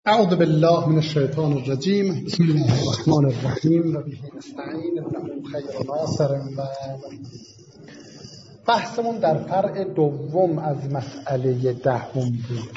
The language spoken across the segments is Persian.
اعوذ بالله من الشیطان الرجیم. بسم الله الرحمن الرحیم و به نستعین انه خیر ناصر. و بحثمون در فرع دوم از مسئله دهم بود.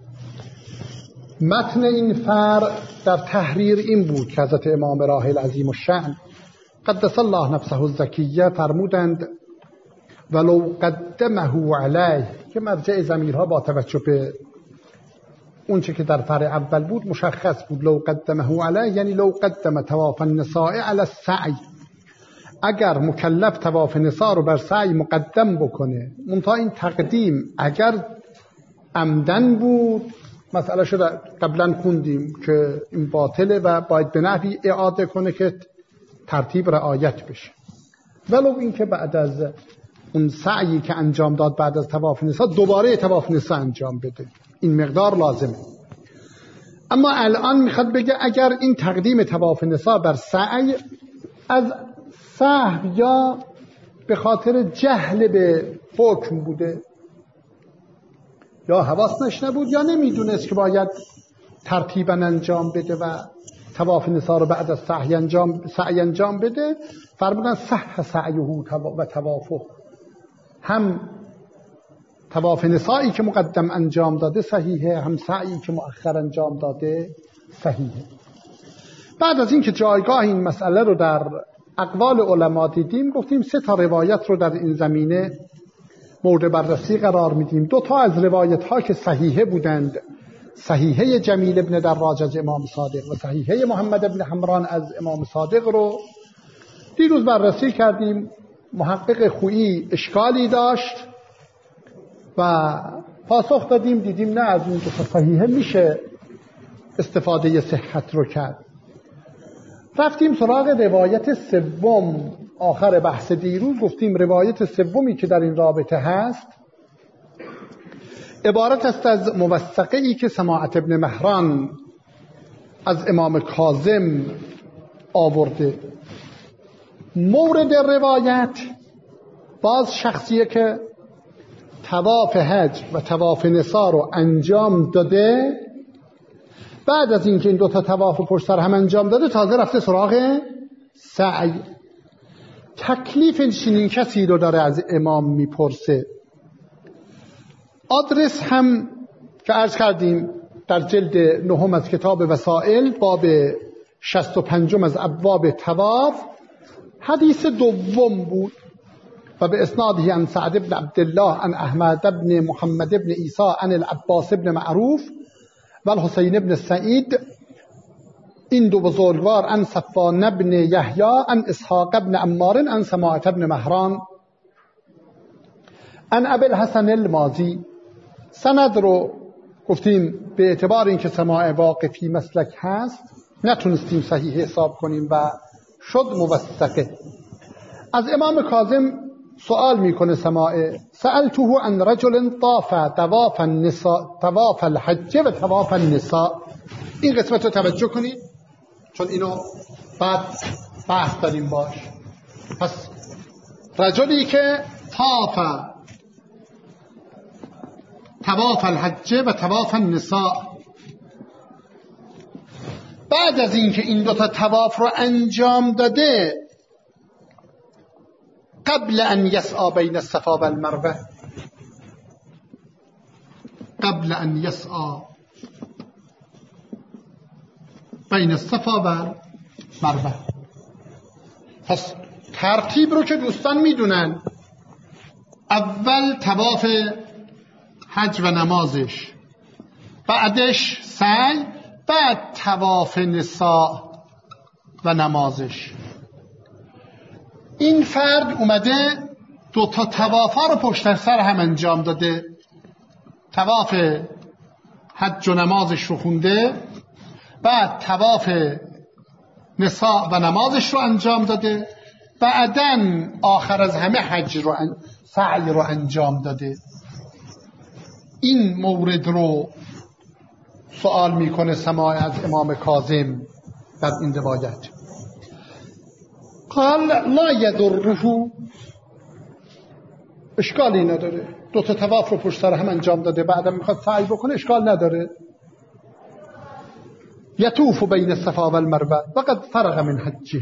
متن این فرع در تحریر این بود که حضرت امام راحل عظیم الشأن قدس الله نفسه الزکیه فرمودند ولو قدمه علیه، که مرجع ضمیرها با توجه به اون چه که در فرع اول بود مشخص بود. لو قدمه علیه یعنی لو قدم طواف النساء علی السعی، اگر مکلف طواف نساء رو بر سعی مقدم بکنه، منتها این تقدیم اگر عمدن بود، مسئله شده قبلا خوندیم که این باطله و باید به نحوی اعاده کنه که ترتیب رعایت بشه. ولو این که بعد از اون سعی که انجام داد بعد از طواف نساء دوباره طواف نساء انجام بده، این مقدار لازمه. اما الان میخواد بگه اگر این تقدیم طواف نساء بر سعی از سهو یا به خاطر جهل به حکم بوده، یا حواسش نبود یا نمیدونست که باید ترتیبا انجام بده و طواف نساء رو بعد از سعی انجام بده، فرمودن صح سعیه و طوافه، هم طواف نسائی که مقدم انجام داده صحیحه، هم سعی که مؤخر انجام داده صحیحه. بعد از اینکه جایگاه این مسئله رو در اقوال علما دیدیم، گفتیم 3 روایت رو در این زمینه مورد بررسی قرار میدیم. 2 از روایت ها که صحیحه بودند، صحیحه جمیل ابن دراج از امام صادق و صحیحه محمد ابن حمران از امام صادق رو دیروز بررسی کردیم. محقق خویی اشکالی داشت و پاسخ دادیم، دیدیم نه، از اون 2 صحیحه میشه استفاده صحت رو کرد. رفتیم سراغ روایت سوم آخر بحث دیروز. گفتیم روایت سومی که در این رابطه هست عبارت است از موثقه‌ای که سماعت ابن مهران از امام کاظم آورده. مورد روایت باز شخصیه که طواف حج و طواف نساء رو انجام داده، بعد از اینکه این 2 طواف پشت سر هم انجام داده تازه رفته سراغ سعی. تکلیف چنین کسی رو داره از امام میپرسه. آدرس هم که عرض کردیم در جلد 9 از کتاب وسائل باب 65 از ابواب طواف حدیث دوم بود و به اسناده عن سعد بن عبدالله عن احمد بن محمد بن عیسی عن العباس بن معروف و الحسین بن سعید، این 2 بزرگوار، عن صفوان بن یحیی عن اسحاق بن عمار عن سماعت بن مهران عن ابی الحسن المازی. سند رو گفتیم به اعتبار اینکه سماع واقفی مسلک هست نتونستیم صحیح حساب کنیم و شد موثقه. از امام کاظم سوال میکنه سماع، سألته عن رجل طاف طواف النساء طواف الحج و طواف النساء. این قسمت رو توجه کنید چون اینو بعد بحث داریم باش. پس رجلی که طاف طواف الحج و طواف النساء، بعد از اینکه این 2 طواف رو انجام داده، قبل ان یسعی بین الصفا و المروه، قبل ان یسعی بین الصفا و المروه. پس ترتیب رو که دوستان میدونن، اول طواف حج و نمازش، بعدش سعی، بعد طواف نساء و نمازش. این فرد اومده 2 طوافا رو پشت سر هم انجام داده، طواف حج و نمازش رو خونده، بعد طواف نساء و نمازش رو انجام داده، بعدن آخر از همه حج رو سعی رو انجام داده. این مورد رو سوال میکنه سماع از امام کاظم در این روایت. قال لا یضره، اشکالی نداره، 2 طواف رو پشت سر هم انجام داده بعدم میخواد سعی بکنه، اشکال نداره. یطوف بین الصفا و المروه و قد فرغ من حجه.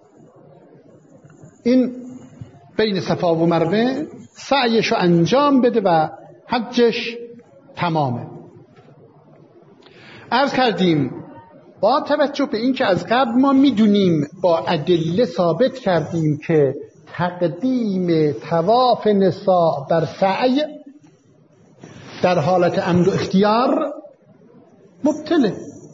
این بین صفا و مروه سعیشو انجام بده و حجش تمامه. عرض کردیم با توجه به این که از قبل ما میدونیم با ادله ثابت کردیم که تقدیم طواف نساء بر سعی در حالت عمد و اختیار مبطله.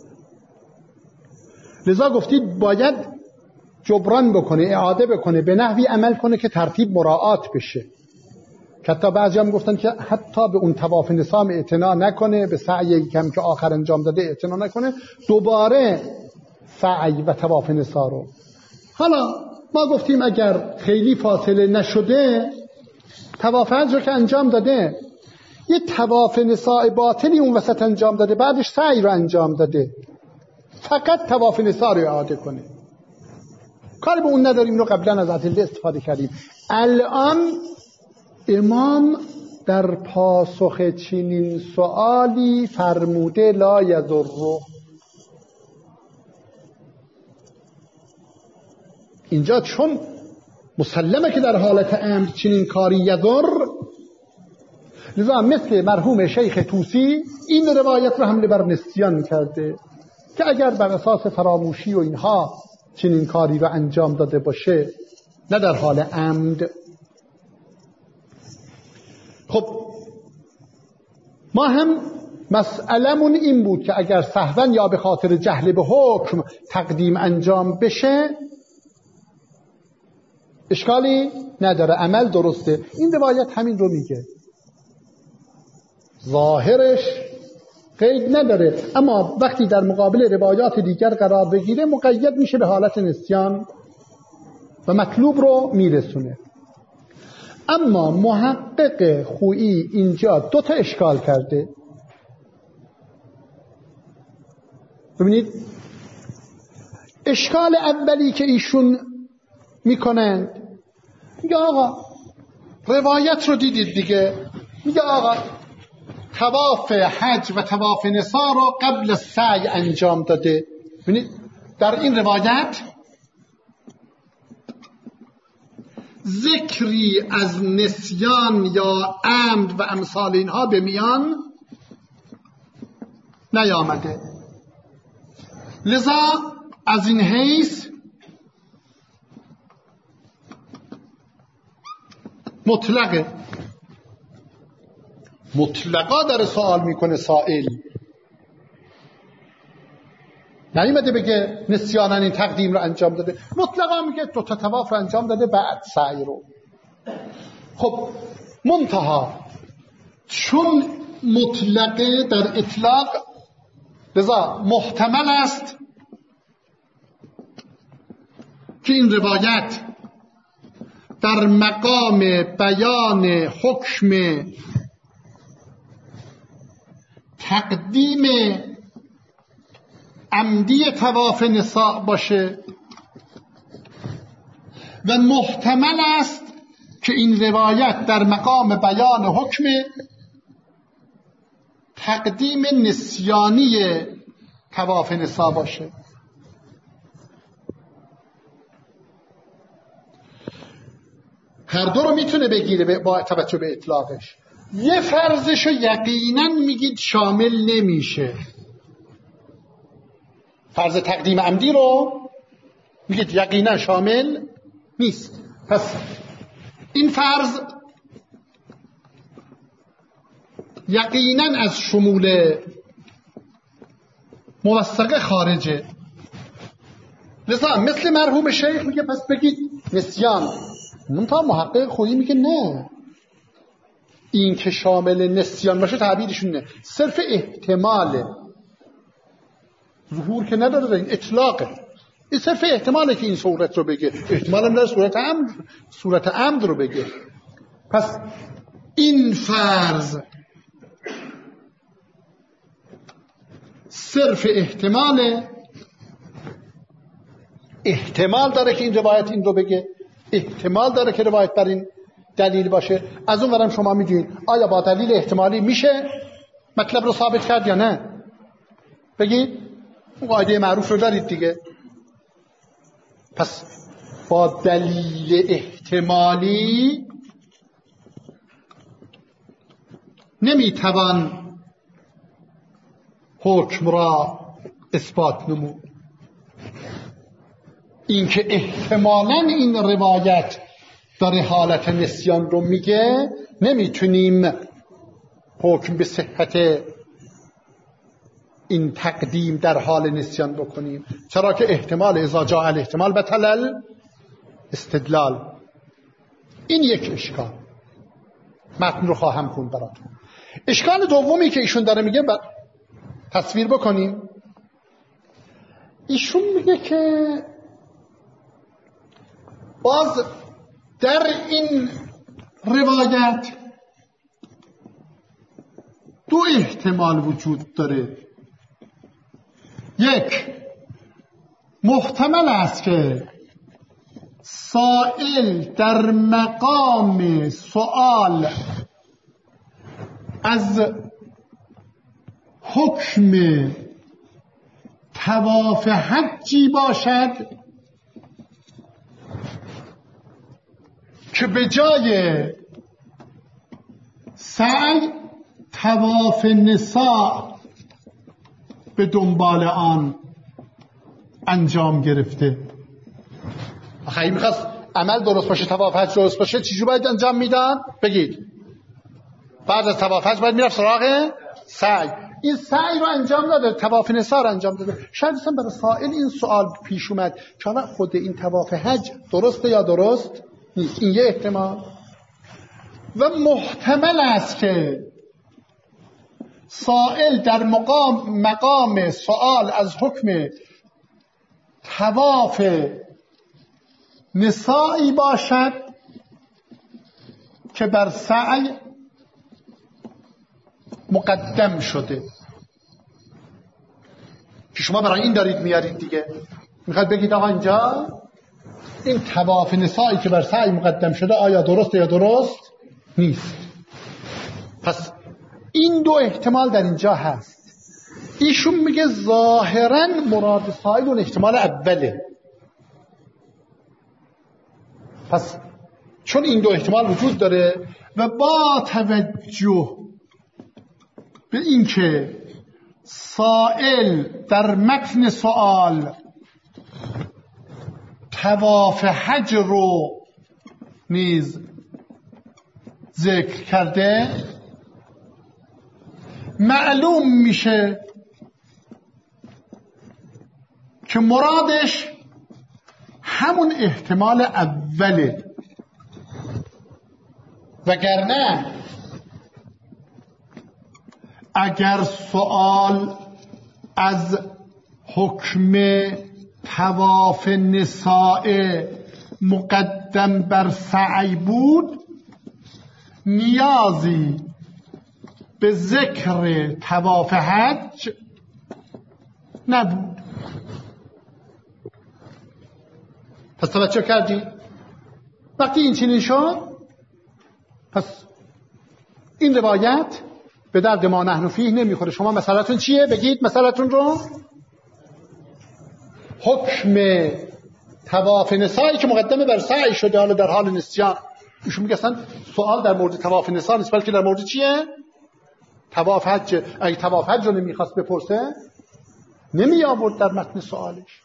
لذا گفتید باید جبران بکنه، اعاده بکنه، به نحوی عمل کنه که ترتیب مراعات بشه. حتی بعضی هم گفتن که حتی به اون طواف نساء اعتنا نکنه، به سعی کم که آخر انجام داده اعتنا نکنه، دوباره سعی و طواف نساء رو. حالا ما گفتیم اگر خیلی فاصله نشده، طواف حج رو که انجام داده، یه طواف نساء باطنی اون وسط انجام داده، بعدش سعی رو انجام داده، فقط طواف نساء رو اعاده کنه. کاری به اون نداریم، رو قبلا از ادله استفاده کردیم. الان امام در پاسخ چنین سوالی فرموده لا یضر. اینجا چون مسلمه که در حالت امر چنین کاری یضر، لذا مثل مرحوم شیخ طوسی این روایت رو حمله بر نسیان کرده که اگر بر اساس فراموشی و اینها چنین کاری رو انجام داده باشه، نه در حال عمد. خب ما هم مسئلمون این بود که اگر سهوا یا به خاطر جهل به حکم تقدیم انجام بشه اشکالی نداره، عمل درسته. این روایت همین رو میگه، ظاهرش قید نداره، اما وقتی در مقابل روایات دیگر قرار بگیره مقید میشه به حالت نسیان و مطلوب رو میرسونه. اما محقق خویی اینجا دو تا اشکال کرده. ببینید، اشکال اولی که ایشون میکنند، میگه آقا روایت رو دیدید دیگه، میگه آقا طواف حج و طواف نساء رو قبل سعی انجام داده. ببینید در این روایت ذکری از نسیان یا عمد و امثال اینها به میان نیامده. لذا از این حیث مطلقا در سوال میکنه سائل، نیامده بگه نسیانن این تقدیم رو انجام داده، مطلقا میگه دو تا طواف رو انجام داده بعد سعی رو. خب منتها چون مطلقه در اطلاق، لذا محتمل است که این روایت در مقام بیان حکم تقدیم عمدی طواف نساء باشه و محتمل است که این روایت در مقام بیان حکم تقدیم نسیانی طواف نساء باشه. هر دو رو میتونه بگیره با توجه به اطلاقش. یه فرضشو یقینا میگید شامل نمیشه، فرض تقدیم عمدی رو میگید یقینا شامل نیست. پس این فرض یقینا از شمول موثقه خارجه. لذا مثل مرحوم شیخ میگه پس بگید نسیان. منتها محقق خویی میگه نه، این که شامل نسیان باشه تعبیرشون نه، صرف احتماله، ظهور که نداره، این اطلاقه، این صرف احتماله که این صورت رو بگه، احتمال هم داره صورت عمد رو بگه. پس این فرض صرف احتماله، احتمال داره که این روایت این رو بگه، احتمال داره که روایت بر این دلیل باشه. از اون ورم شما میگید آیا با دلیل احتمالی میشه مطلب رو ثابت کرد یا نه؟ بگید قاعده معروف رو دارید دیگه. پس با دلیل احتمالی نمیتوان حکم را اثبات نمود. اینکه احتمالاً این روایت داره حالت نسیان رو میگه، نمیتونیم حکم به صحت این تقدیم در حال نسیان بکنیم، چرا که احتمال اذا جاء الاحتمال بطل استدلال. این یک اشکال، متن رو خواهم خوند براتون. اشکال دومی که ایشون داره میگه تصویر بکنیم. ایشون میگه که باز در این روایت دو احتمال وجود داره. یک، محتمل است که سائل در مقام سؤال از حکم طواف حجی باشد که به جای سعی طواف نساء به دنبال آن انجام گرفته. اگه میخواست عمل درست باشه، طواف حج درست باشه، چیزی باید انجام میدن؟ بگید. بعد از طواف حج باید میرفت سراغ سعی. این سعی رو انجام داده، طواف نساء رو انجام داده. شاید اصلا برای سائل این سوال پیش اومد که خود این طواف حج درسته یا درست نیست. این یه احتمال. و محتمل است که سائل در مقام سؤال از حکم طواف نسائی باشد که بر سعی مقدم شده. که شما برای این دارید میارید دیگه، میخواد بگید آقا اینجا این طواف نسائی که بر سعی مقدم شده آیا درسته یا درست نیست. پس این دو احتمال در اینجا هست. ایشون میگه ظاهراً مراد سائل اون احتمال اوله. پس چون این دو احتمال وجود داره و با توجه به اینکه سائل در متن سوال طواف حج رو نیز ذکر کرده، معلوم میشه که مرادش همون احتمال اوله. وگرنه اگر سوال از حکم طواف نساء مقدم بر سعی بود، نیازی به ذکر طواف حج نبود. پس توجه کردی؟ وقتی این چنین شد، پس این روایت به درد ما نحن فیه نمیخوره. شما مسئلتون چیه؟ بگید مسئلتون رو. حکم طواف نسائی که مقدمه بر سعی شده حالا در حال نسیان. ایشون میگه اصلا سوال در مورد طواف نساء نیست، بلکه در مورد چیه؟ طواف حج. اگه طواف حج رو نمیخواست بپرسه نمی آورد در متن سوالش.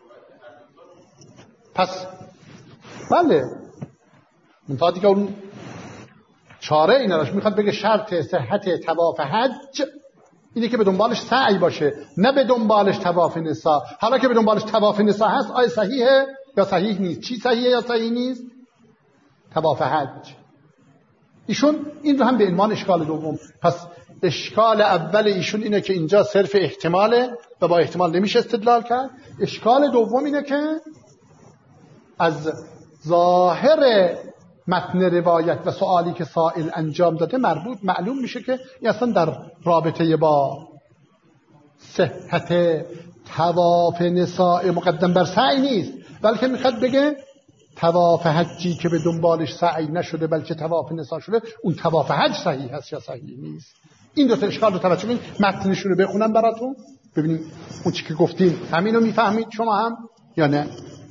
پس بله، منتها دیگه اون چاره این راش میخواد بگه شرط صحت طواف حج اینه که به دنبالش سعی باشه، نه به دنبالش طواف نساء. حالا که به دنبالش طواف نساء هست، آیا صحیحه یا صحیح نیست؟ چی صحیحه یا صحیح نیست؟ طواف حج. ایشون این رو هم به عنوان اشکال دوم. پس اشکال اول ایشون اینه که اینجا صرف احتماله و با احتمال نمیشه استدلال کرد. اشکال دوم اینه که از ظاهر متن روایت و سوالی که سائل انجام داده معلوم میشه که این اصلا در رابطه با صحت طواف نساء مقدم بر سعی نیست، بلکه میخواد بگه طواف حجی که به دنبالش سعی نشده بلکه طواف نساء شده، اون طواف حج صحیح هست یا صحیح نیست. این دو تا اشکال رو توجه کنید. متنش رو بخونم براتون ببینیم اون چی که گفتیم همینو میفهمید شما هم یا نه؟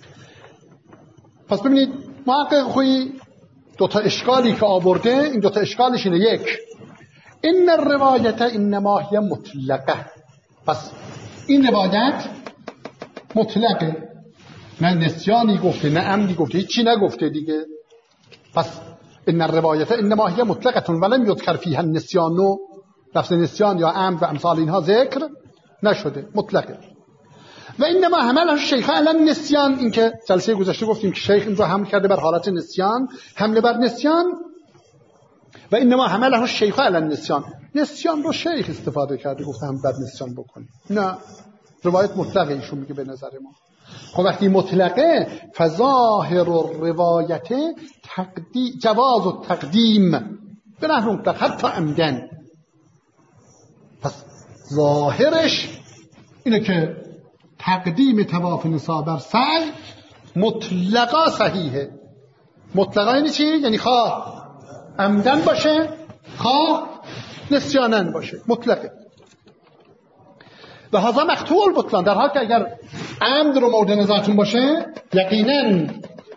پس ببینید محقق خویی دوتا اشکالی که آورده، این دوتا اشکالش اینه: یک، این الروایت انما هی مطلقه، پس این روایت مطلقه، نه نسیانی گفته نه عمدی گفته، هیچی نگفته دیگه. پس ان الروایت انما هی مطلقه ولم یذکر فیها النسیان، لفظ نسیان یا عمد و امثال اینها ذکر نشده، مطلقه. و انما حمله الشیخ علی النسیان، این که جلسه گذشته گفتیم که شیخ این رو حمل کرده بر حالت نسیان، حمله بر نسیان. و انما حمله الشیخ علی النسیان، نسیان رو شیخ استفاده کرده گفته هم بر نسیان بکنیم. نه، روایت مطلقه ایشون میگه به نظر ما. خب وقتی مطلقه فظاهر الروایت جواز التقدیم به نحو مطلق حتی عمدن، پس ظاهرش اینه که تقدیم طواف نساء بر سعی مطلقا صحیحه. مطلقا یعنی چی؟ یعنی خواه عمدن باشه خواه نسیانن باشه، مطلقه. و هذا مقطوع البطلان، در حال که اگر عمد رو مورد نظرتون باشه یقینا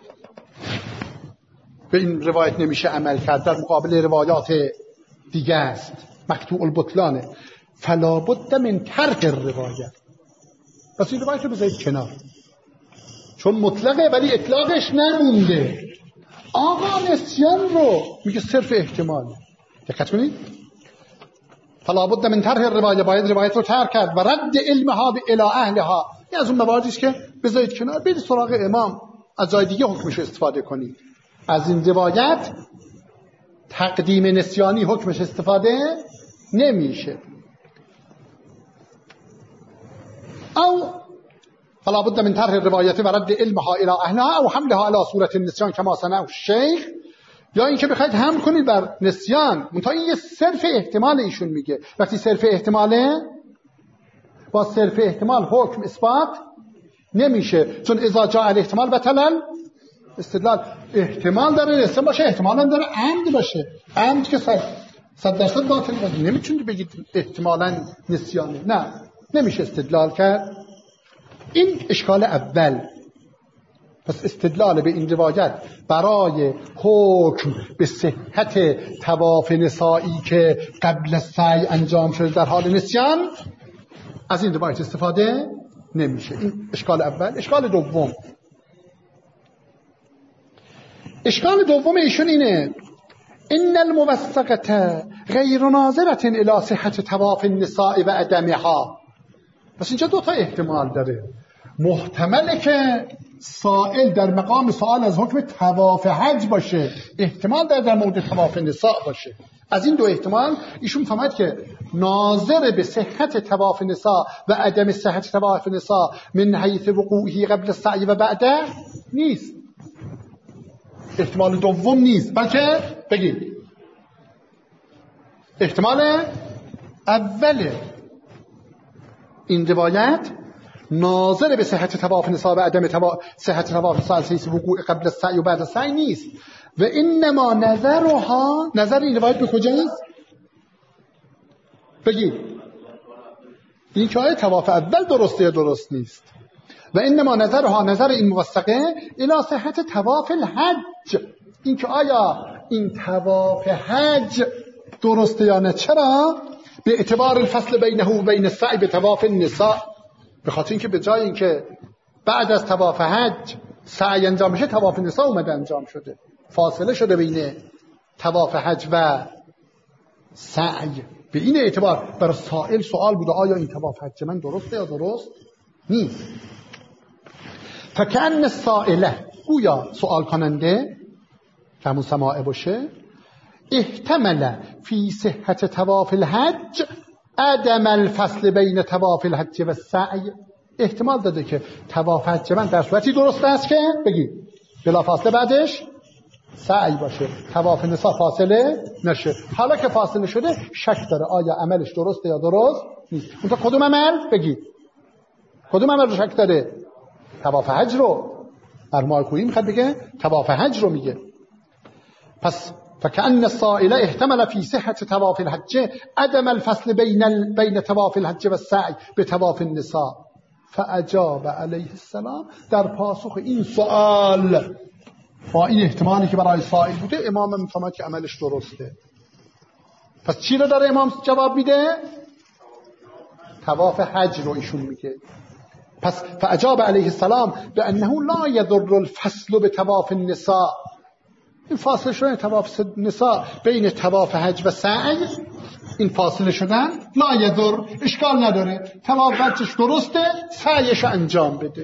به این روایت نمیشه عمل کرد، در مقابل روایات دیگه است، مقطوع البطلانه. فلا بد من ترک الروایت، پس این روایت رو بذارید کنار، چون مطلقه ولی اطلاقش نمونده. آقا نسیان رو میگه صرف احتمال، دقت کنید، فلا بد من ترک الروایت، باید روایت رو ترک کرد. و رد علمها الی اهلها، این از اون مواردی است که بذارید کنار، برید سراغ امام، از جای دیگه حکمش استفاده کنید. از این روایت تقدیم نسیانی حکمش استفاده نمیشه. او فلا بد من طرح الروایت و رد علمها الى اهلها او حملها على صورت النسیان کما صنع الشیخ، یا اینکه بخواید حمل کنید بر نسیان. منتها این یه صرف احتمال ایشون میگه. وقتی صرف احتماله، با صرف احتمال حکم اثبات نمیشه، چون اذا جاء الاحتمال بطل استدلال. احتمال داره نسیان باشه، احتمال هم داره عمد باشه. عمد که 100% باطل باشه، نمیتونید بگید احتمالاً نسیانه، نه، نمیشه استدلال کرد. این اشکال اول. پس استدلال به این روایت برای حکم به صحت طواف نسائی که قبل سعی انجام شده در حال نسیان، از این روایت استفاده نمیشه. این اشکال اول. اشکال دوم ایشون اینه: ان الموثقه غیر ناظره الی صحت طواف النساء و عدمها. پس اینجا دو تا احتمال داره. محتمله که سائل در مقام سوال از حکم طواف حج باشه، احتمال در مورد طواف نساء باشه. از این دو احتمال ایشون فهمد که ناظر به صحت طواف نساء و عدم صحت طواف نساء من حیث وقوعه قبل السعی و بعده نیست. احتمال دوم نیست، بلکه بگید احتمال اوله. این روایت ناظر به صحت طواف نساء و عدم صحت طواف نساء حیث وقوع قبل السعی و بعد السعی نیست. و انما نظرها، نظر این روایت به کجاست؟ بگید این که آیا طواف اول درسته یا درست نیست. و انما نظرها، نظر این موثقه، الی صحت طواف الحج، این که آیا این طواف حج درسته یا نه. چرا؟ به اعتبار الفصل بینه و بین السعی به طواف النساء، به خاطر اینکه به جای اینکه بعد از طواف حج سعی انجام بشه، طواف نساء اومده انجام شده، فاصله شده بین طواف حج و سعی. به این اعتبار برای سائل سوال بوده آیا این طواف حج من درسته یا درست نیست. فکأن السائله، گویا سوال کننده که همون سماعه باشه، احتمل فی صحت طواف الحج عدم الفصل بین طواف الحج و سعی، احتمال داده که طواف حج من در صورتی درست است که بگید بلا فاصله بعدش سعی باشه، طواف نساء فاصله نشه. حالا که فاصله شده شک داره آیا عملش درسته یا درست نیست. اون کدوم عمل؟ بگید کدوم عمل رو شک داره؟ طواف حج رو. مرمای کویی میخواد بگه طواف حج رو میگه. پس فكأن السائل احتمل في صحة طواف الحج عدم الفصل بين طواف الحج والسعی به طواف النساء فاجاب علیه السلام. در پاسخ این سوال با این احتمالی که برای سائل بوده امام میفهمد که عملش درسته. پس چی رو داره امام جواب میده؟ طواف حج رو ایشون میگه. پس فاجاب علیه السلام بانه لا یضر الفصل به طواف النساء. این فاصله شدن طواف نساء بین طواف حج و سعی، این فاصله شدن لا یضر، اشکال نداره، طواف حجش درسته، سعیش انجام بده،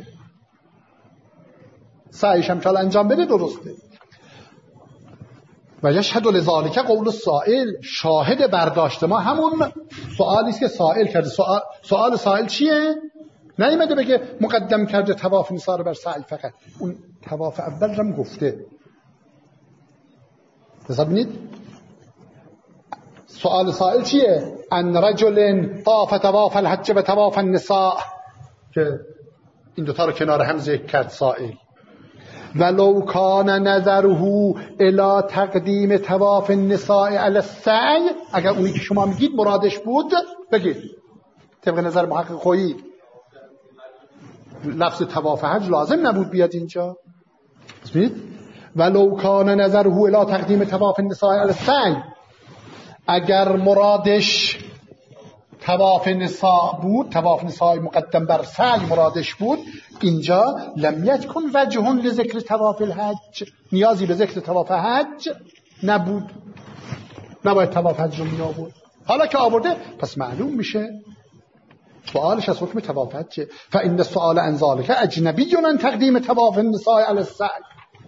سعیش هم چال انجام بده درسته. و یشهد لذالک قول السائل، شاهد برداشت ما همون سوالی است که سائل کرده. سوال سائل چیه؟ نیامده بگه مقدم کرده طواف نساء رو بر سعی فقط، اون طواف اول هم گفته. ببینید سوال سائل چیه؟ ان رجل طاف طواف الحج و طواف النساء، که این دوتا رو کنار هم ذکر کرد سائل. ولو کان نظره الی تقدیم طواف النساء علی السعی، اگر اونی که شما میگید مرادش بود بگید طبق نظر محقق خویی لفظ طواف حج لازم نبود بیاد اینجا. ببینید ولو کان نظره الی تقدیم طواف النساء علی السعی، اگر مرادش طواف نساء بود، طواف نساء مقدم بر سعی مرادش بود، اینجا لم یکن وجه لذکر طواف الحج، نیازی به ذکر طواف حج نبود، نباید طواف حج رو می آورد. حالا که آورده پس معلوم میشه سوالش از حکم طواف حج. فإن السؤال عن ذلك اجنبی عن تقدیم طواف النساء علی السعی.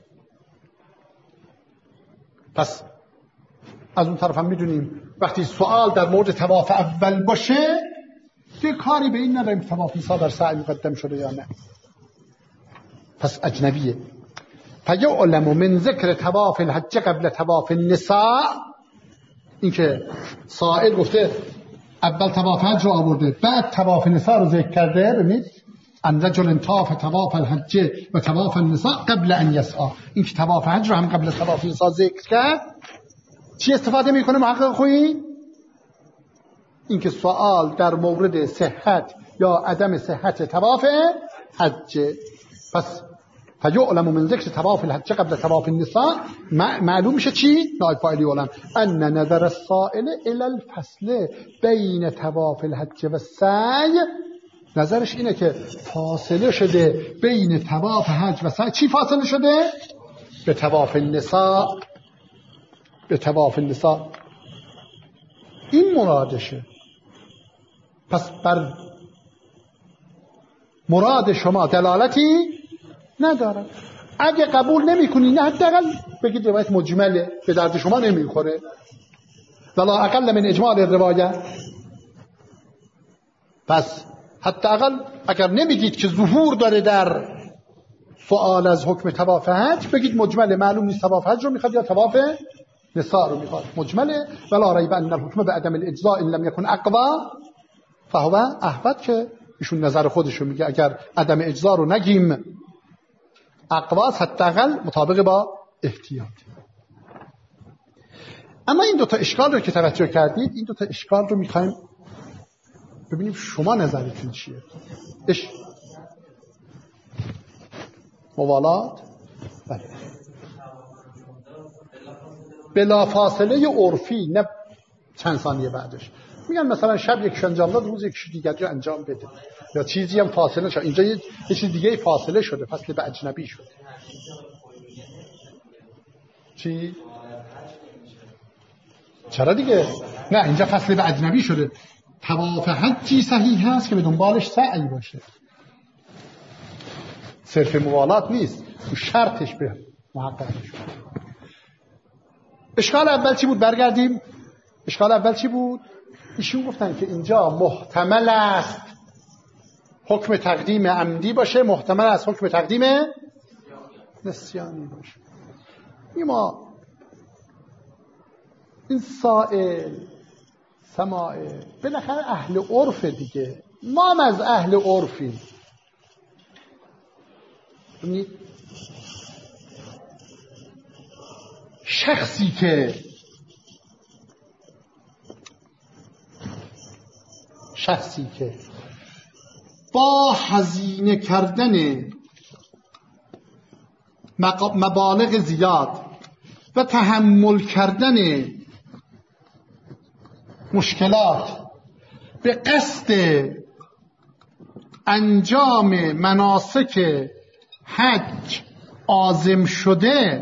پس از اون طرف هم میدونیم وقتی سوال در مورد طواف اول باشه یه کاری به این نداریم طواف نساء در سعی مقدم شده یا نه، پس اجنبیه. فیعلم من ذکر طواف الحج قبل طواف النساء، این که سائل گفته اول طواف حج رو آورده بعد طواف نساء رو ذکر کرده، ببینید ان رجل طاف طواف الحج و طواف النساء قبل ان یسعی، این که طواف حج رو هم قبل طواف نساء ذکر کرد. چی استفاده میکنه محقق خویی؟ این که سوال در مورد صحت یا عدم صحت طواف حج. پس فیعلم من ذکر طواف الحج قبل طواف النساء، معلوم میشه چی؟ نائب فاعل یعلم ان نظر السائل الى الفصل بین طواف الحج و السعی، نظرش اینه که فاصله شده بین طواف حج و سعی. چی فاصله شده؟ به طواف النساء، به طواف النساء، این مرادشه. پس بر مراد شما دلالتی نداره. اگه قبول نمی کنی نه حداقل بگید روایت مجمله، به درد شما نمیخوره. ولا اقل من اجمال روایت. پس حداقل اگر نمیگید که ظهور داره در سوال از حکم طواف حج، بگید مجمله، معلوم نیست طواف حج رو میخواد یا طواف نساء رو میخواد، مجمله. ولا ریب ان الحکم بعدم الاجزاء ان لم يكن اقوا فهو احوط، که ایشون نظر خودشو میگه اگر عدم اجزا رو نگیم اقواس حداقل مطابق با احتیاط. اما این دوتا اشکال رو که توجه کردید، این دوتا اشکال رو میخوایم ببینیم شما نظرتون چیه. موالات بله بلا فاصله عرفی، نه چند ثانیه بعدش. میگن مثلا شب یکش انجام داد روز یکش دیگری انجام بده، یا چیزی هم فاصله شد. اینجا یه چیز دیگه فاصله شده، فصل به اجنبی شده. چی؟ چرا دیگه؟ نه اینجا فصل به اجنبی شده. طواف حجی صحیح هست که به دنبالش سعی باشه، صرف موالات نیست، شرطش به محقق شده. اشکال اول چی بود؟ برگردیم. اشکال اول چی بود؟ ایشون گفتن که اینجا محتمل است حکم تقدیم عمدی باشه، محتمل است حکم تقدیم نسیانی باشه. ما این سائل سماعه بالاخره اهل عرف دیگه، ما هم از اهل عرفیم. شخصی که با هزینه کردن مبالغ زیاد و تحمل کردن مشکلات به قصد انجام مناسک حج عازم شده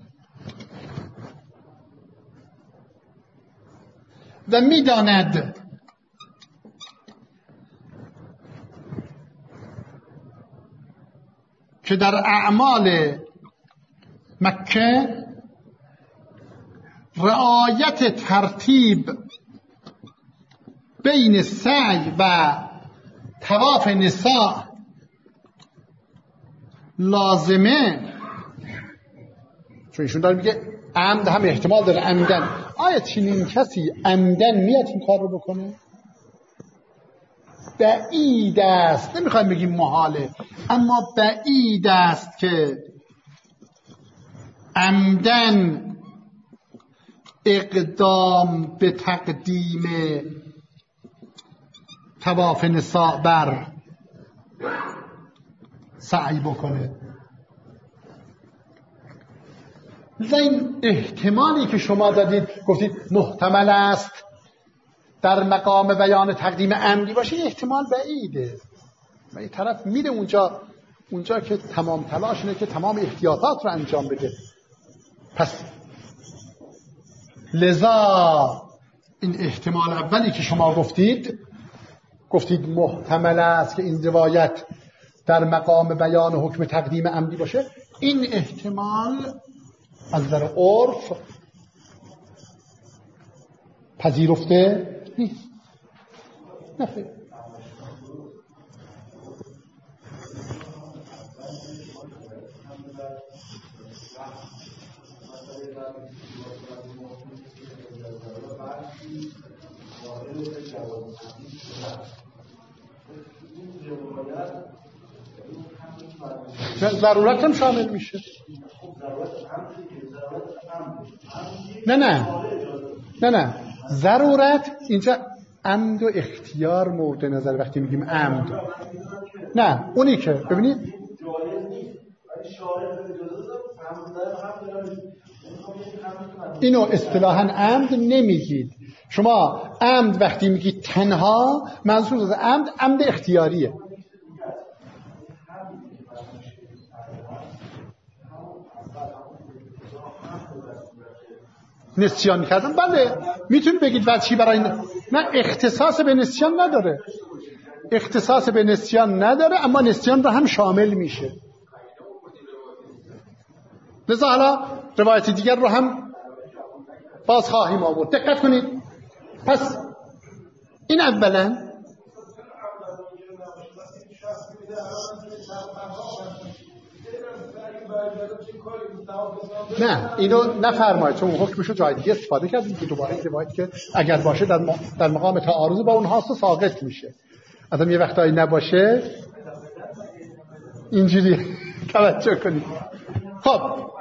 و می‌داند که در اعمال مکه رعایت ترتیب بین سعی و طواف نساء لازمه، چون ایشون داره میگه عمد هم احتمال داره عمدن. آیا چنین کسی عمدن میاد این کار رو بکنه؟ بعید است، نمیخوایم بگیم محاله، اما بعید است که عمدن اقدام به تقدیم طواف نساء بر سعی بکنه. این احتمالی که شما دادید گفتید محتمل است در مقام بیان تقدیم عمدی باشه، احتمال بعیده و این طرف میره اونجا که تمام تلاش اینه که تمام احتیاطات رو انجام بده. پس لذا این احتمال اولی که شما گفتید محتمل است که این روایت در مقام بیان حکم تقدیم عمدی باشه، این احتمال از نظر عرف پذیرفته نیست. نفهم. ضرورت هم شامل میشه. نه ضرورت اینجا عمد و اختیار مورد نظر وقتی میگیم عمد. نه اونی که ببینید اینو اصطلاحاً عمد نمیگید شما. عمد وقتی میگید تنها منظور از عمد اختیاریه. نسیان کردن بله میتونید بگید وجهی برای نه اختصاص به نسیان نداره. اختصاص به نسیان نداره اما نسیان رو هم شامل میشه. لذا حالا روایت دیگر رو هم باز خواهیم آورد. دقت کنید. پس این اولا نه اینو نفرمایید چون حکمشو جای دیگه استفاده کردیم که دوباره روایت که اگر باشه در مقام تعارض با اون هاست ساقط میشه. اصلا یه وقتایی نباشه اینجوری توجه کنید. خب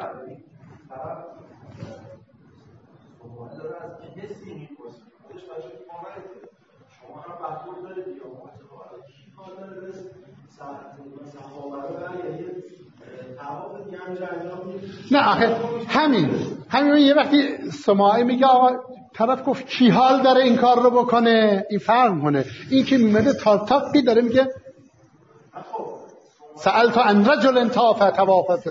نه آخه همین یه وقتی سماعی میگه آقا طرف گفت کی حال داره این کار رو بکنه، این فرق کنه. این که میمده تاقی داره میگه سألت عن رجل توافت.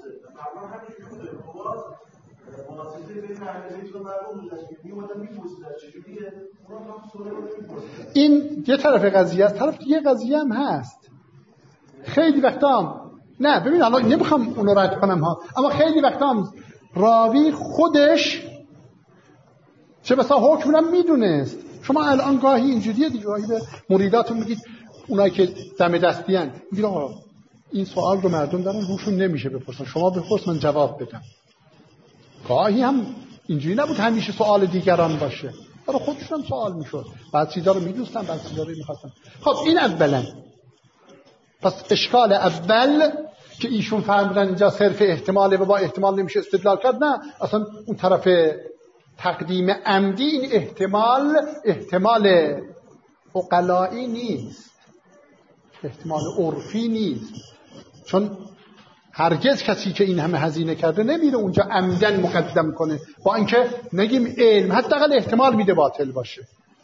این یه طرف قضیه است. طرف دیگه قضیه هم هست. خیلی وقتا نه ببین الان نمیخوام اونو رد کنم ها، اما خیلی وقتا هم راوی خودش چه بسا حکمونم میدونست. شما الان گاهی اینجوریه دیگه، گاهی به مریداتون میگید اونایی که دم دستی هن میگید آقا این سوال رو مردم دارن روشون نمیشه بپرسن، شما بپرس من جواب بدم. گاهی هم اینجوری نبود همیشه سوال دیگران باشه، برای خودشون سوال میشد. بعد چیزا رو میدونستن، بعد چیزا رو میخواستن. خب این اولا. پس اشکال اول که ایشون فرمودن اینجا صرف احتماله و با احتمال نمیشه استدلال کرد، نه، اصلا اون طرف تقدیم عمدی این احتمال عقلایی نیست، احتمال عرفی نیست، چون هرگز کسی که این همه هزینه کرده نمیره اونجا عمدن مقدم کنه، با اینکه نگیم علم حداقل احتمال میده باطل باشه.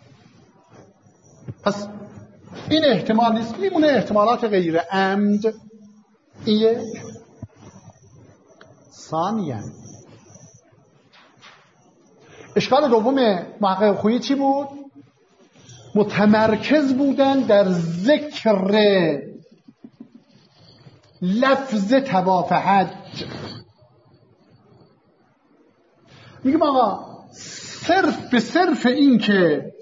پس این احتمال نیست، میمونه احتمالات غیر عمد. این یک. ثانیاً اشکال دوم محقق خویی چی بود؟ متمرکز بودن در ذکر لفظ طواف حج. میگم آقا صرف به صرف این که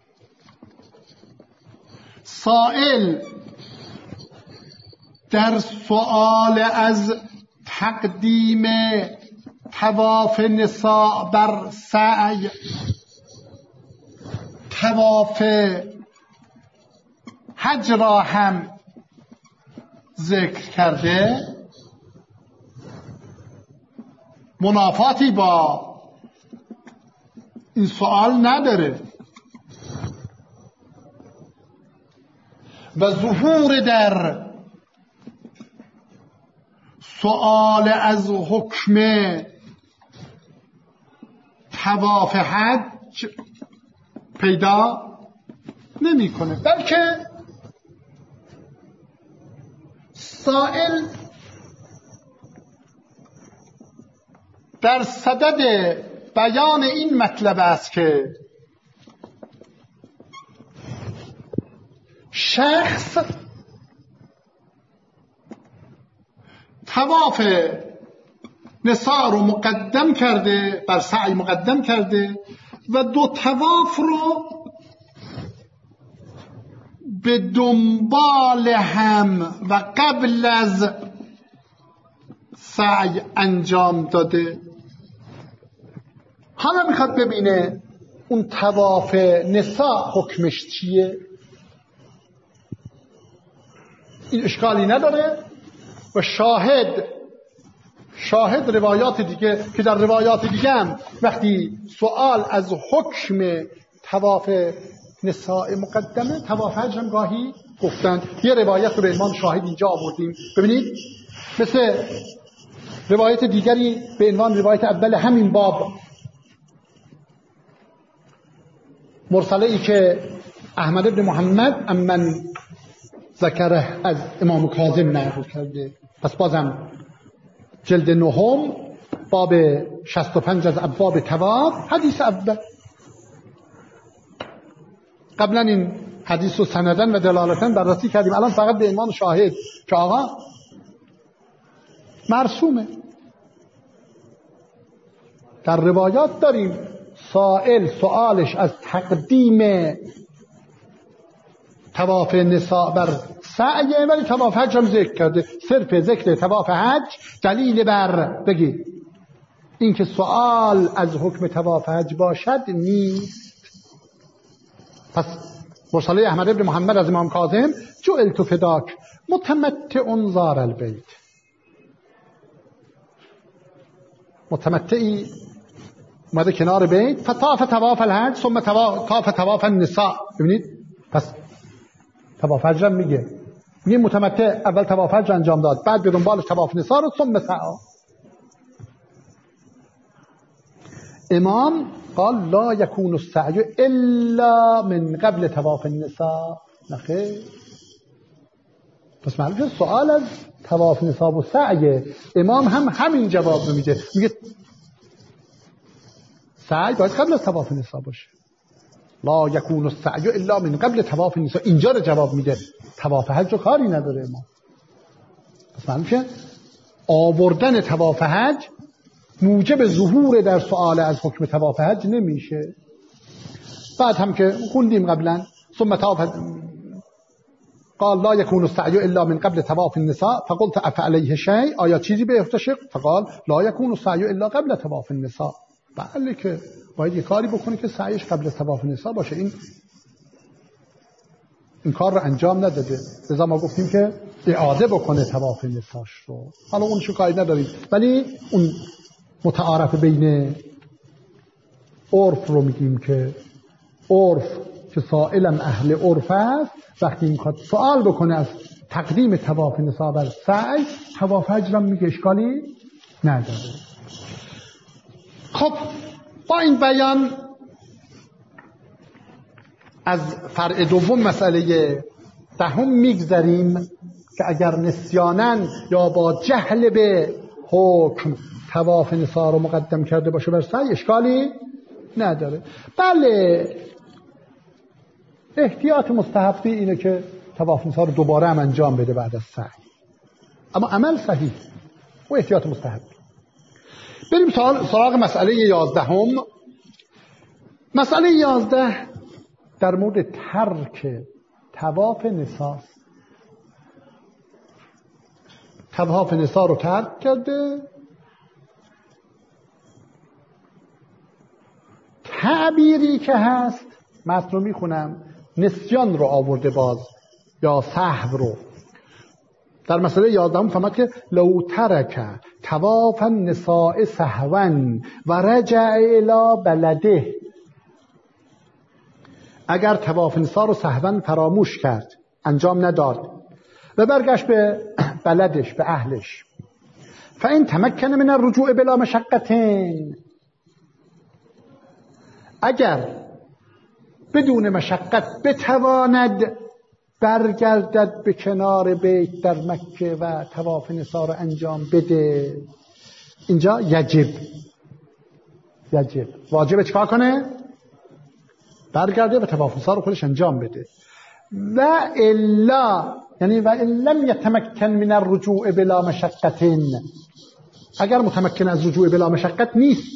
سائل در سؤال از تقدیم طواف نساء بر سعی طواف حج را هم ذکر کرده، منافاتی با این سؤال نداره و ظهور در سؤال از حکم طواف حج پیدا نمی‌کنه، بلکه سائل در صدد بیان این مطلب است که شخص طواف نساء رو مقدم کرده، بر سعی مقدم کرده و دو طواف رو به دنبال هم و قبل از سعی انجام داده. حالا میخواد ببینه اون طواف نساء حکمش چیه. این اشکالی نداره و شاهد روایات دیگه که در روایات دیگه هم وقتی سوال از حکم طواف نساء مقدمه طواف حج هم گاهی گفتن. یه روایت رو به عنوان شاهد اینجا آوردیم، ببینید مثل روایت دیگری به عنوان روایت اول همین باب، مرسله ای که احمد ابن محمد من ذکره از امام کاظم نقل کرده. پس بازم جلد نهم باب 65 از ابواب طواف حدیث اول. قبلا این حدیث رو سندن و دلالتن بررسی کردیم، الان فقط به عنوان شاهد که آقا مرسومه. در روایات داریم سائل سوالش از تقدیم طواف نساء بر سعیه، ولی طواف حج هم ذکر کرده. صرف ذکر طواف حج دلیل بر بگی این که سوال از حکم طواف حج باشد نیست. پس مرسله احمد ابن محمد از امام کاظم جعلت فداک متمتع زار البیت، متمتعی اومده کنار بیت فطاف طواف الحج ثم طاف طواف النساء. ببینید پس طواف حج هم میگه متمتع اول طواف حج انجام داد، بعد به دنبالش طواف نساء رو ثم سعی. امام قال لا يكون السعي الا من قبل طواف النساء. نخیر. پس معلومه سوال از طواف نساء و سعی. امام هم همین جواب رو میده، میگه سعی باید قبل از طواف نساء باشه. لا يكون السعي الا من قبل طواف النساء. اینجا رو جواب میده، طواف حج رو کاری نداره امام. پس معلومه آوردن طواف حج موجب ظهور در سؤال از حکم طواف حج نمیشه. بعد هم که خوندیم قبلا ثم طواف قال لا يكون السعي الا من قبل طواف النساء فقلت افعليه شيء، آیا چیزی به اختشق؟ فقال لا يكون السعي الا قبل طواف النساء. بله که باید یه کاری بکنه که سعیش قبل طواف النساء باشه. این این کار رو انجام نداده، لذا ما گفتیم که اعاده بکنه طواف نساش رو. حالا اون چه کاری نداریم، ولی اون متعارف بین عرف رو میگیم که عرف که سائلم اهل عرف است، وقتی میخواد سوال بکنه از تقدیم طواف نسا بر سعی، طواف حج را میگه اشکالی نداره. خب با این بیان از فرع دوم مسئله دهم میگذریم که اگر نسیانن یا با جهل به حکم طواف نسا رو مقدم کرده باشه بر سعی اشکالی نداره. بله احتیاط مستحبی اینه که طواف نسا رو دوباره هم انجام بده بعد از سعی، اما عمل صحیح و احتیاط مستحب. بریم سراغ مسئله 11. مسئله 11 در مورد ترک طواف نسا. طواف نسا رو ترک کرده، تعبیری که هست متن رو میخونم، نسیان رو آورده باز یا سهو رو. در مسئله 11 فرمود که لو ترک طواف النساء سهوا و رجع الی بلده، اگر طواف نساء رو سهوا فراموش کرد، انجام نداد و برگشت به بلدش، به اهلش، فإن تمکن من الرجوع بلا مشقتین، اگر بدون مشقت بتواند برگردد به کنار بیت در مکه و طواف نسا رو انجام بده، اینجا واجب چیکار کنه؟ برگرده و طواف نسا رو خودش انجام بده. و الا، یعنی و ان لم یتمکن من الرجوع بلا مشقت، اگر متمکن از رجوع بلا مشقت نیست،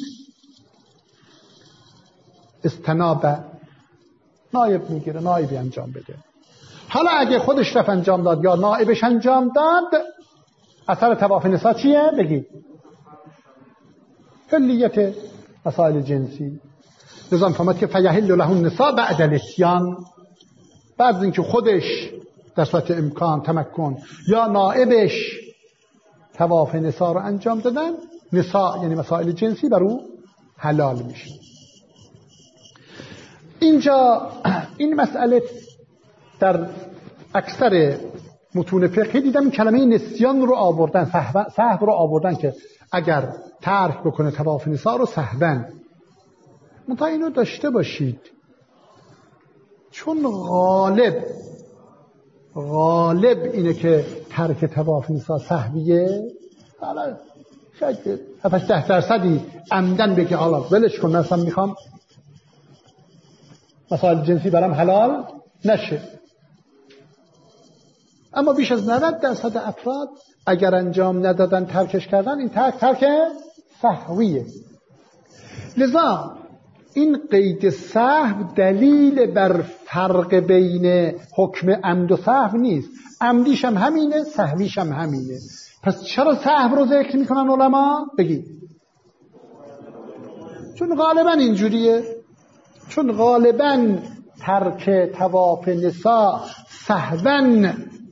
استناب، نایب میگیره، نایبی انجام بده. حالا اگه خودش رفت انجام داد یا نایبش انجام داد، اثر طواف نسا چیه؟ بگید حلیت مسائل جنسی. لذا فرمود که فیحل له النساء بعد الاتیان، بعد از اینکه خودش در صورت امکان تمکن یا نائبش طواف نسا رو انجام دادن، نسا یعنی مسائل جنسی بر او حلال میشه. اینجا این مسئله در اکثر متون فقهی دیدم این کلمه نسیان رو آوردن، سهو رو آوردن که اگر ترک بکنه طواف نسا رو سهوا. منتها اینو داشته باشید چون غالب اینه که ترک طواف نسا سهویه، حالا شاید 7-10% عمدن بگه حالا ولش کن، مثلا میخوام مسائل جنسی برام حلال نشه، اما بیش از 90% افراد اگر انجام ندادن ترکش کردن، این ترک سهویه. لذا این قید سهو دلیل بر فرق بین حکم عمد و سهو نیست. عمدیش هم همینه، سهویش هم همینه. پس چرا سهو رو ذکر میکنن علما؟ بگید. چون غالبا اینجوریه، چون غالبا ترک طواف نسا سهوا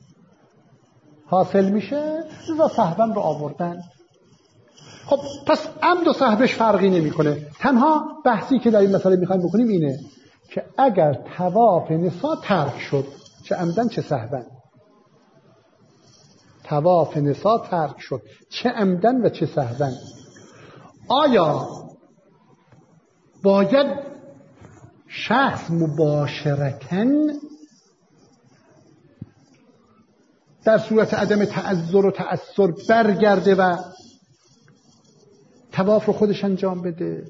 حاصل میشه، لذا سهوا رو آوردن. خب پس عمد و سهوش فرقی نمیکنه. تنها بحثی که در این مسئله میخوایم بکنیم اینه که اگر طواف نسا ترک شد، چه عمدن چه سهوا، طواف نسا ترک شد چه عمدن و چه سهوا، آیا باید شخص مباشرتاً در صورت عدم تعذر و تأثر برگرده و طواف رو خودش انجام بده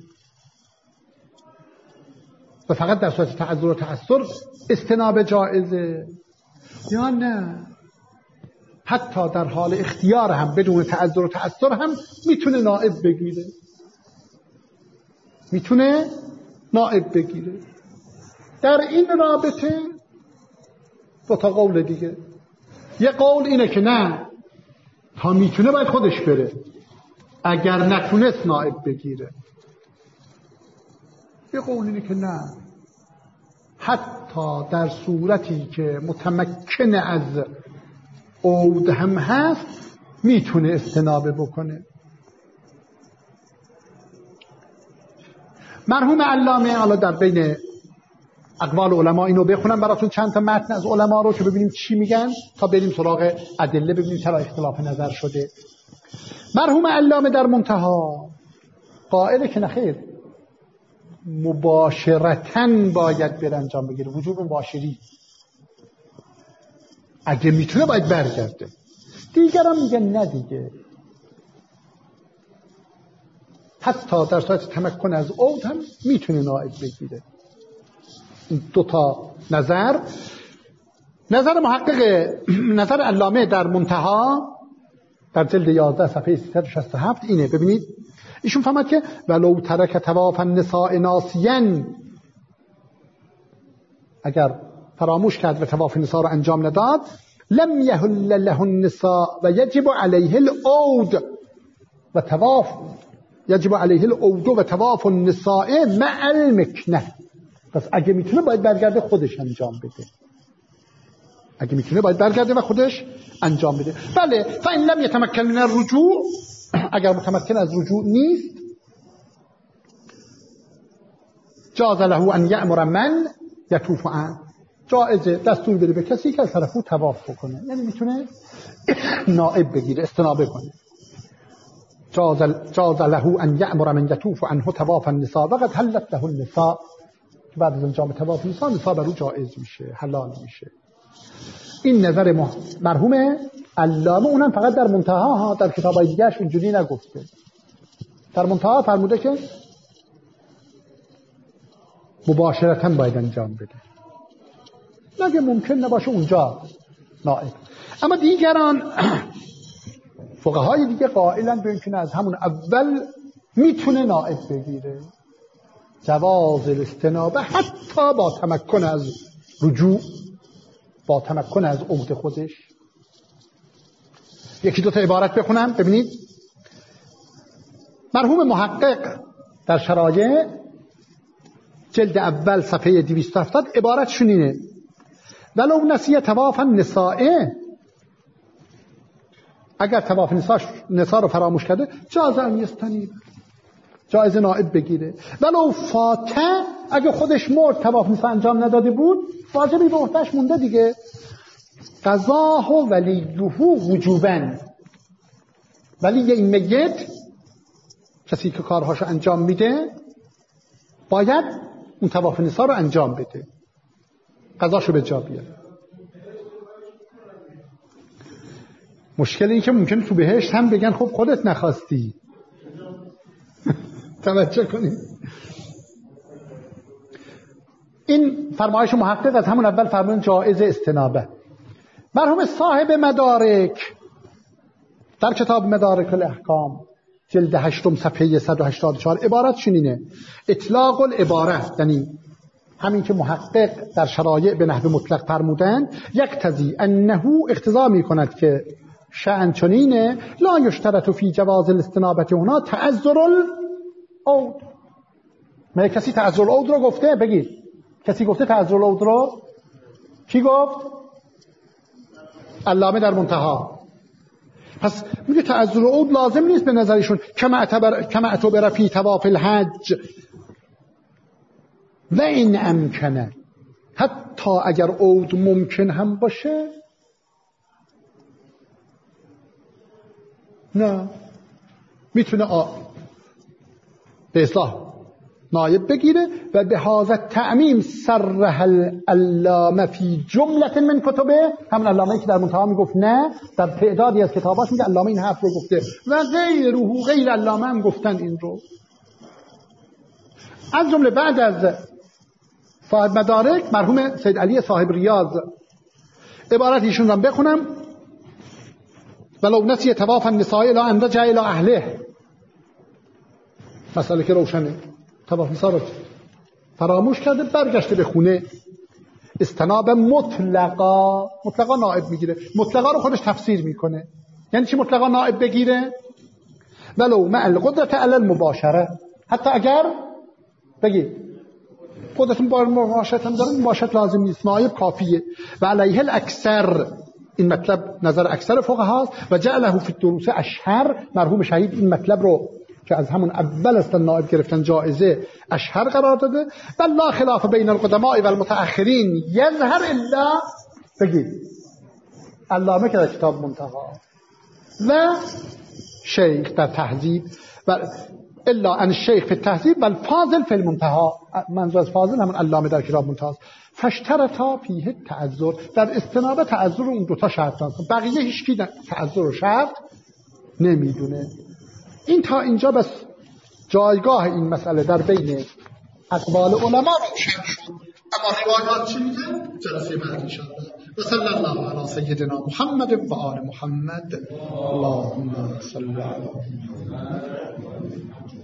و فقط در صورت تعذر و تأثر استناب جائزه، یا نه حتی در حال اختیار هم بدون تعذر و تأثر هم میتونه نائب بگیره. در این رابطه دو تا قول دیگه، یه قول اینه که نه، تا میتونه باید خودش بره، اگر نتونست نائب بگیره. یه قول اینه که نه، حتی حتی در صورتی که متمکن از عود هم هست میتونه استنابه بکنه. مرحوم علامه، حالا در بین اقوال علما اینو بخونم براتون چند تا متن از علما رو که ببینیم چی میگن تا بریم سراغ ادله ببینیم چرا اختلاف نظر شده. مرحوم علامه در منتها قائله که نخیر، مباشرتاً باید بر انجام بگیره، وجوب مباشری، اگه میتونه باید برگرده. دیگران میگن نه دیگه، حتی در صورت تمکن از عود هم میتونه نائب بگیره. این دوتا نظر محقق، نظر علامه در منتها در جلد 11 صفحه 367 اینه. ببینید ایشون فهمد که ولو ترک طواف النساء ناسیاً، اگر فراموش کرد و طواف النساء رو انجام نداد، لم یحل له النساء و یجب علیه العود و طواف، یجب علیه العود و طواف النساء مع المکنه. پس اگه میتونه باید برگرده خودش انجام بده، اگه میتونه باید برگرده و خودش انجام بده. بله، فإن لم يتمكن من الرجوع، اگر متمکن از رجوع نیست، جاز له ان یأمر من یطوف عنه، جایزه دستور بده به کسی که از طرف او طواف بکنه، یعنی میتونه نائب بگیره، استنابه کنه. جاز له ان یأمر من یطوف عنه طواف النساء وقد حلت له النساء، که بعد از انجام طواف نساء بر او جایز میشه، حلال میشه. این نظر مرحوم علامه، اونم فقط در منتها ها، در کتابای دیگه‌اش اینجوری نگفته. در منتها فرموده که مباشرتاً باید انجام بده، اگه ممکن نباشه اونجا نائب. اما دیگران فقهای دیگه قائلن به اینکه از همون اول میتونه نائب بگیره، جواز الاستنابه حتی با تمکن از رجوع، با تمکن از عود خودش. یکی دو تا عبارت بخونم ببینید. مرحوم محقق در شرایع جلد اول صفحه 270 عبارتشون اینه: ولو نسی طواف النساء، اگر طواف نساء رو فراموش کرده، جاز ان یستنیب، جایز نائب بگیره. ولو فاته، اگه خودش مرد طواف نساء انجام نداده بود، واجبی به عهده‌اش مونده دیگه، قضاه ولیه وجوباً، ولی این میت، کسی که کارهاشو انجام میده، باید اون طواف نساء رو انجام بده، قضاشو به جا بیاره. مشکل این که ممکنه تو بهشت هم بگن خب خودت نخواستی. توجه کنید، این فرمایش محقق از همون اول فرمون جائز استنابه. مرحوم صاحب مدارک در کتاب مدارک الاحکام جلد 8 صفحه 184 عبارتشون اینه: اطلاق العباره، یعنی همین که محقق در شرایع به نحو مطلق فرمودن، یقتضی انه اقتضا میکند که شأن چنینه، لا یشترط فی جواز الاستنابه هنا تعذر العود. من کسی تعذر العود رو گفته؟ بگید کسی گفته تعذر العود رو؟ کی گفت؟ علامه در منتها. پس میگه تعذر العود لازم نیست به نظرشون، کما اعتبر فی طواف الحج و این امکنه، حتی اگر عود ممکن هم باشه نه، میتونه به اصلاح نائب بگیره. و به هذا تعمیم صرح العلامه فی جمله من کتبه، همون علامه‌ای که در منتها میگفت نه، در تعدادی از کتاباش میگه علامه این حرف رو گفته و غیر علامه هم گفتن این رو. از جمله بعد از صاحب مدارک مرحوم سید علی صاحب ریاض، عبارت ایشون رو بخونم: ولو نسی طواف النساء الی ان رجع الی اهله، مسئله که روشنه، طواف نساء رو فراموش کرده، برگشته به خونه، استناب مطلقا نائب میگیره. مطلقا رو خودش تفسیر میکنه. یعنی چی مطلقا نائب بگیره؟ ولو مع القدرة علی المباشره، حتی اگر بگید قدرت مباشرت هم داره، مباشرت لازم نیست، نایب کافیه. و علیه الاکثر، این مطلب نظر اکثر فقها است. و جعله فی الدروس اشهر، مرحوم شهید این مطلب رو که از همون اول است نائب گرفتن جایزه اشهر قرار داده. و لا خلاف بین القدماء و المتأخرین یظهر الا، بگید علامه که در کتاب منتها و شیخ در تهذیب و الا ان الشیخ فی التهذیب و الفاضل فی المنتها، منظور از فاضل همون علامه در کتاب منتها. فاشترطا فیه تعذر، در استناب تعذر اون دوتا شرط دارن، بقیه هیچکی تعذر و شرط نمیدونه. این تا اینجا بس جایگاه این مسئله در بین اقوال علما روشن شد. اما روایات چی میگن؟ جلسه بعد ان شاء الله. و صلی الله علی سیدنا محمد و آل محمد. اللهم صل علی محمد.